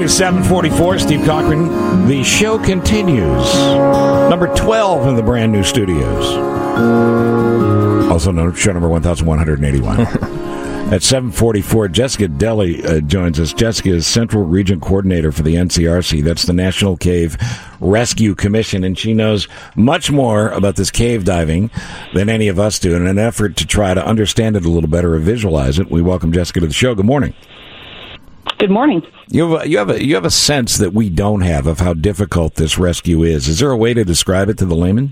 is 7:44. Steve Cochran. The show continues. Number 12 in the brand new studios. Also known as show number 1181. At 7:44, Jessica Deli joins us. Jessica is Central Region Coordinator for the NCRC. That's the National Cave Rescue Commission, and she knows much more about this cave diving than any of us do. In an effort to try to understand it a little better or visualize it, we welcome Jessica to the show. Good morning. Good morning. You have a sense that we don't have of how difficult this rescue is. Is there a way to describe it to the layman?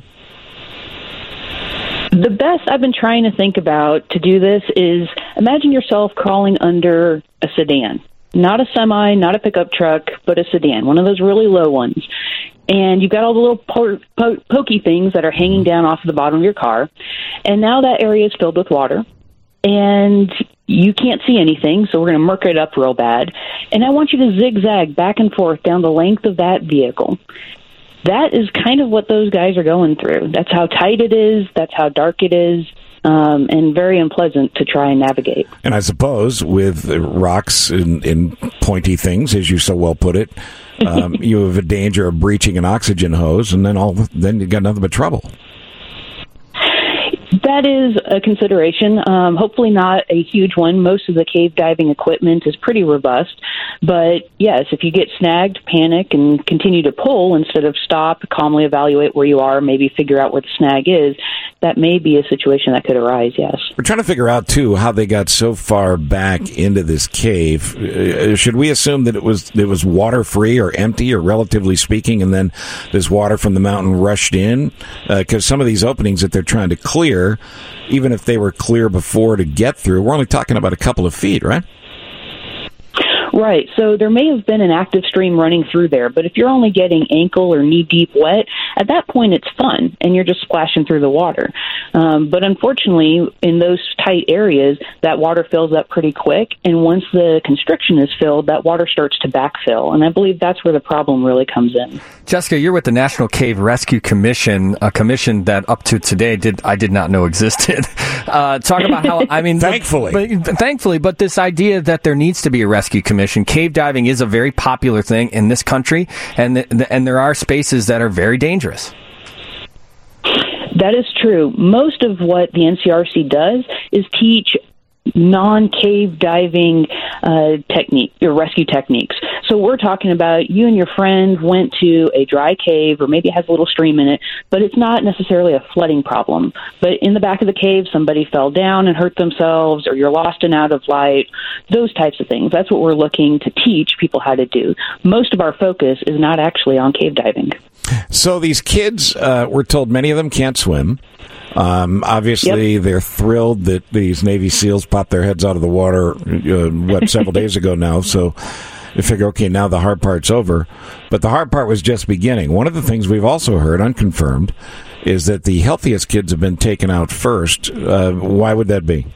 The best I've been trying to think about to do this is imagine yourself crawling under a sedan. Not a semi, not a pickup truck, but a sedan, one of those really low ones. And you've got all the little pokey things that are hanging down off of the bottom of your car. And now that area is filled with water. And you can't see anything, so we're going to murk it up real bad. And I want you to zigzag back and forth down the length of that vehicle. That is kind of what those guys are going through. That's how tight it is. That's how dark it is. And very unpleasant to try and navigate. And I suppose with rocks and pointy things, as you so well put it, you have a danger of breaching an oxygen hose, and then you've got nothing but trouble. That is a consideration. Hopefully not a huge one. Most of the cave diving equipment is pretty robust. But, yes, if you get snagged, panic and continue to pull instead of stop, calmly evaluate where you are, maybe figure out where the snag is, that may be a situation that could arise, yes. We're trying to figure out, too, how they got so far back into this cave. Should we assume that it was water-free or empty, or relatively speaking, and then this water from the mountain rushed in? Because some of these openings that they're trying to clear, even if they were clear before to get through, we're only talking about a couple of feet, right? Right. So there may have been an active stream running through there, but if you're only getting ankle or knee-deep wet, at that point it's fun, and you're just splashing through the water. But unfortunately, in those tight areas, that water fills up pretty quick, and once the constriction is filled, that water starts to backfill, and I believe that's where the problem really comes in. Jessica, you're with the National Cave Rescue Commission, a commission that up to today I did not know existed. Talk about how, I mean... Thankfully, but this idea that there needs to be a rescue commission. Cave diving is a very popular thing in this country, and there are spaces that are very dangerous. That is true. Most of what the NCRC does is teach non-cave diving rescue techniques. So we're talking about you and your friend went to a dry cave, or maybe it has a little stream in it, but it's not necessarily a flooding problem. But in the back of the cave, somebody fell down and hurt themselves, or you're lost and out of light, those types of things. That's what we're looking to teach people how to do. Most of our focus is not actually on cave diving. So these kids, we're told many of them can't swim. Obviously, Yep. They're thrilled that these Navy SEALs popped their heads out of the water, several days ago now. So they figure, okay, now the hard part's over. But the hard part was just beginning. One of the things we've also heard, unconfirmed, is that the healthiest kids have been taken out first. Why would that be?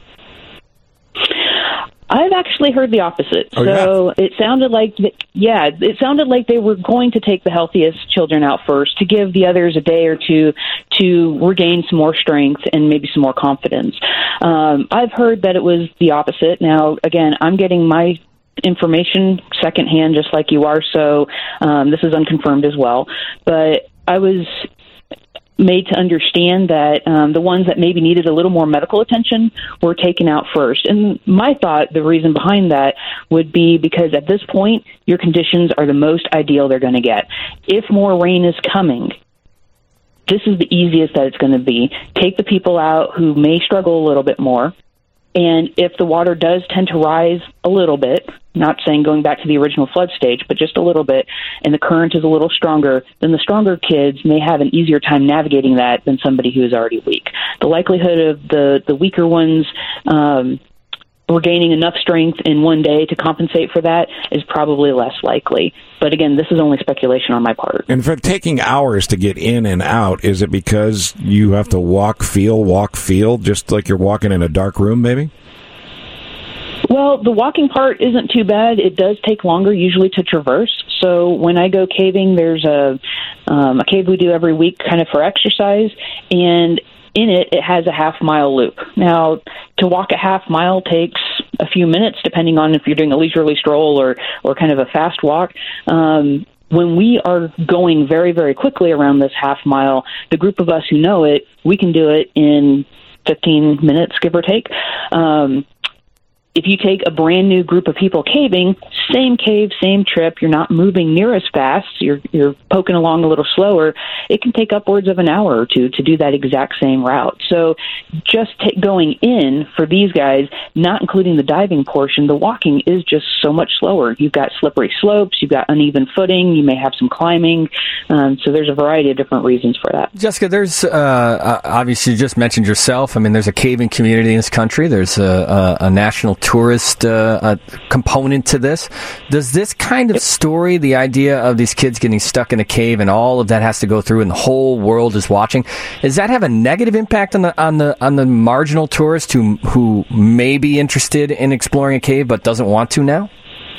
I've actually heard the opposite. It sounded like, it sounded like they were going to take the healthiest children out first to give the others a day or two to regain some more strength and maybe some more confidence. I've heard that it was the opposite. Now, again, I'm getting my information secondhand just like you are, so this is unconfirmed as well. But I was made to understand that the ones that maybe needed a little more medical attention were taken out first. And my thought, the reason behind that would be because at this point, your conditions are the most ideal they're going to get. If more rain is coming, this is the easiest that it's going to be. Take the people out who may struggle a little bit more. And if the water does tend to rise a little bit, not saying going back to the original flood stage, but just a little bit, and the current is a little stronger, then the stronger kids may have an easier time navigating that than somebody who is already weak. The likelihood of the weaker ones regaining enough strength in one day to compensate for that is probably less likely. But again, this is only speculation on my part. And for taking hours to get in and out, is it because you have to walk, feel, just like you're walking in a dark room, maybe? Well, the walking part isn't too bad. It does take longer usually to traverse. So when I go caving, there's a cave we do every week kind of for exercise, and in it has a half-mile loop. Now, to walk a half mile takes a few minutes, depending on if you're doing a leisurely stroll or kind of a fast walk. When we are going very, very quickly around this half mile, the group of us who know it, we can do it in 15 minutes, give or take. If you take a brand new group of people caving, same cave, same trip, you're not moving near as fast, you're poking along a little slower, it can take upwards of an hour or two to do that exact same route. So just going in for these guys, not including the diving portion, the walking is just so much slower. You've got slippery slopes, you've got uneven footing, you may have some climbing, so there's a variety of different reasons for that. Jessica, there's obviously you just mentioned yourself. I mean, there's a caving community in this country. There's a national tourist component to this. Does this kind of story, the idea of these kids getting stuck in a cave and all of that has to go through and the whole world is watching, does that have a negative impact on the marginal tourist who may be interested in exploring a cave but doesn't want to now?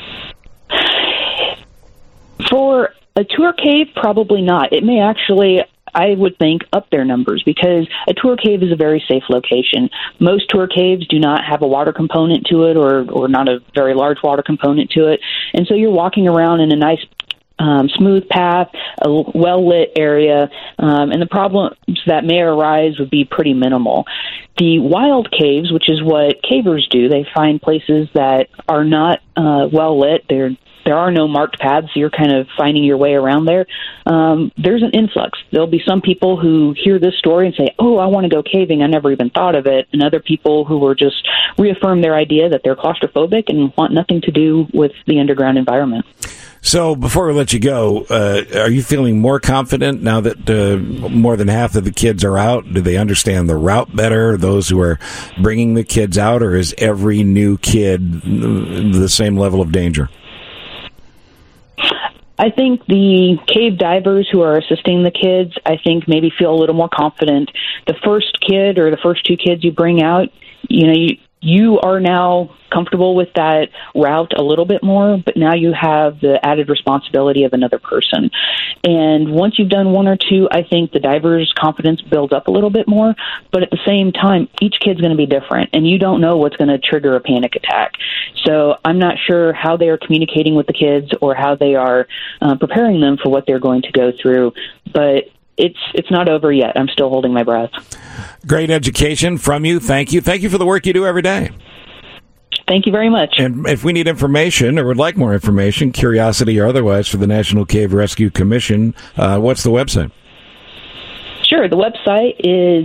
For a tour cave, probably not. It may actually, I would think, up their numbers, because a tour cave is a very safe location. Most tour caves do not have a water component to it, or not a very large water component to it. And so you're walking around in a nice smooth path, a well-lit area, and the problems that may arise would be pretty minimal. The wild caves, which is what cavers do, they find places that are not well-lit. There are no marked paths, so you're kind of finding your way around there. There's an influx. There'll be some people who hear this story and say, oh, I want to go caving. I never even thought of it. And other people who will just reaffirm their idea that they're claustrophobic and want nothing to do with the underground environment. So before we let you go, are you feeling more confident now that more than half of the kids are out? Do they understand the route better, those who are bringing the kids out, or is every new kid the same level of danger? I think the cave divers who are assisting the kids, I think maybe feel a little more confident. The first kid or the first two kids you bring out, you are now comfortable with that route a little bit more, but now you have the added responsibility of another person. And once you've done one or two, I think the diver's confidence builds up a little bit more. But at the same time, each kid's going to be different, and you don't know what's going to trigger a panic attack. So I'm not sure how they are communicating with the kids or how they are preparing them for what they're going to go through. But it's not over yet. I'm still holding my breath. Great education from you. Thank you. Thank you for the work you do every day. Thank you very much. And if we need information or would like more information, curiosity or otherwise, for the National Cave Rescue Commission, what's the website? Sure. The website is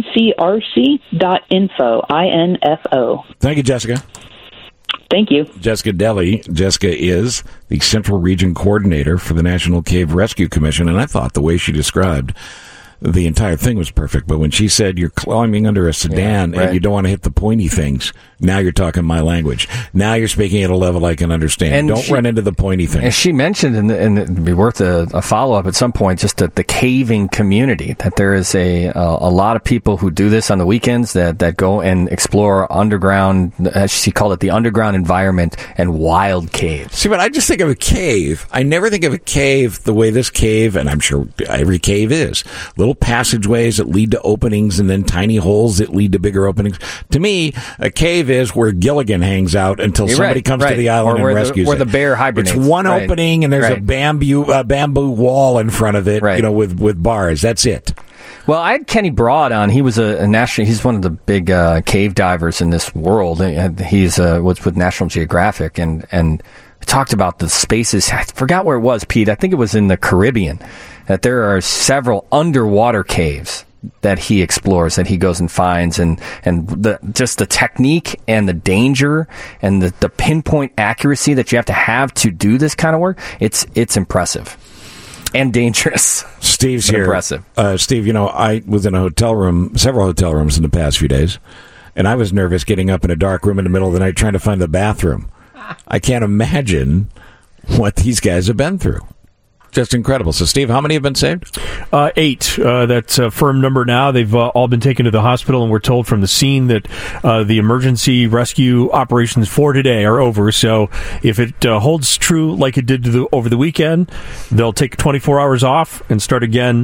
ncrc.info, I-N-F-O. Thank you, Jessica. Thank you. Jessica Deli. Jessica is the Central Region Coordinator for the National Cave Rescue Commission, and I thought the way she described the entire thing was perfect. But when she said you're climbing under a sedan and you don't want to hit the pointy things, now you're talking my language. Now you're speaking at a level I can understand. And don't run into the pointy things. And she mentioned, and it'd be worth a follow-up at some point, just the caving community, that there is a lot of people who do this on the weekends that go and explore underground, as she called it, the underground environment and wild caves. See, but I just think of a cave. I never think of a cave the way this cave, and I'm sure every cave is. Little passageways that lead to openings and then tiny holes that lead to bigger openings. To me, a cave is where Gilligan hangs out until somebody comes to the island and rescues it. Where the bear hibernates. It's one opening and there's a bamboo wall in front of it, with bars. That's it. Well, I had Kenny Broad on. He was a national. He's one of the big cave divers in this world. He's was with National Geographic and talked about the spaces. I forgot where it was, Pete. I think it was in the Caribbean. That there are several underwater caves that he explores, that he goes and finds, and just the technique and the danger and the pinpoint accuracy that you have to do this kind of work. It's impressive and dangerous. Steve's here. Impressive. Steve, I was in several hotel rooms in the past few days, and I was nervous getting up in a dark room in the middle of the night trying to find the bathroom. I can't imagine what these guys have been through. Just incredible. So, Steve, how many have been saved? 8. That's a firm number now. They've all been taken to the hospital, and we're told from the scene that the emergency rescue operations for today are over. So if it holds true like it did over the weekend, they'll take 24 hours off and start again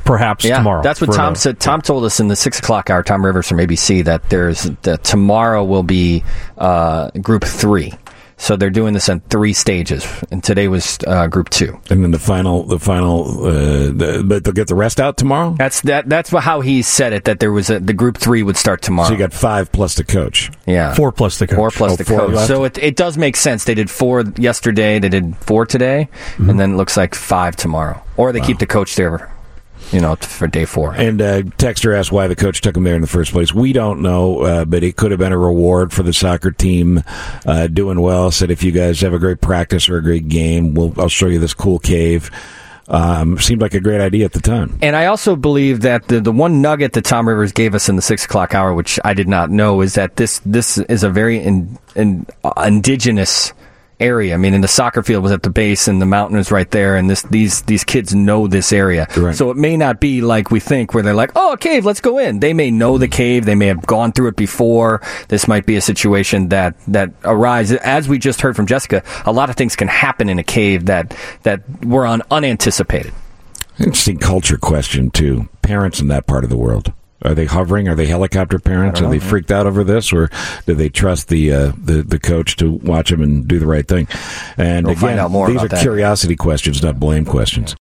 perhaps tomorrow. That's what Tom said. Tom told us in the 6 o'clock hour, Tom Rivers from ABC, that tomorrow will be Group 3. So they're doing this in 3 stages, and today was Group 2. And then the final, but they'll get the rest out tomorrow? That's how he said it, that there was the Group 3 would start tomorrow. So you got 5 plus the coach. Yeah. 4 plus the coach. 4 plus the coach. Left. So it does make sense. They did 4 yesterday, they did 4 today, and then it looks like 5 tomorrow. Or they keep the coach there, for day 4. And Texter asked why the coach took him there in the first place. We don't know, but it could have been a reward for the soccer team doing well. Said, if you guys have a great practice or a great game, I'll show you this cool cave. Seemed like a great idea at the time. And I also believe that the one nugget that Tom Rivers gave us in the 6 o'clock hour, which I did not know, is that this is a very indigenous area. I mean, and the soccer field was at the base, and the mountain is right there, and these kids know this area. Right. So it may not be like we think, where they're like, "Oh, a cave, let's go in." They may know the cave. They may have gone through it before. This might be a situation that arises. As we just heard from Jessica, a lot of things can happen in a cave that were unanticipated. Interesting culture question too. Parents in that part of the world. Are they hovering? Are they helicopter parents? Are they freaked out over this, or do they trust the coach to watch them and do the right thing? And we'll again, find out more these about are that. Curiosity questions, not blame questions.